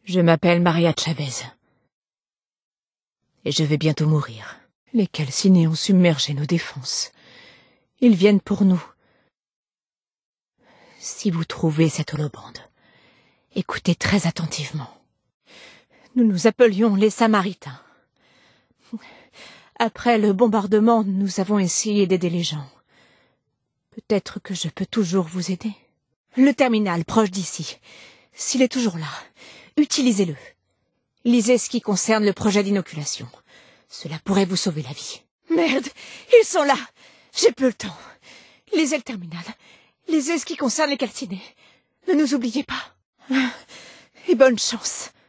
Je m'appelle Maria Chavez. Et je vais bientôt mourir. Les calcinés ont submergé nos défenses. Ils viennent pour nous. Si vous trouvez cette holobande, écoutez très attentivement. Nous nous appelions les Samaritains. Après le bombardement, nous avons essayé d'aider les gens. Peut-être que je peux toujours vous aider. Le terminal, proche d'ici. S'il est toujours là, utilisez-le. Lisez ce qui concerne le projet d'inoculation. Cela pourrait vous sauver la vie. Merde, ils sont là. J'ai peu le temps. Lisez le terminal. Lisez ce qui concerne les calcinés. Ne nous oubliez pas. Et bonne chance.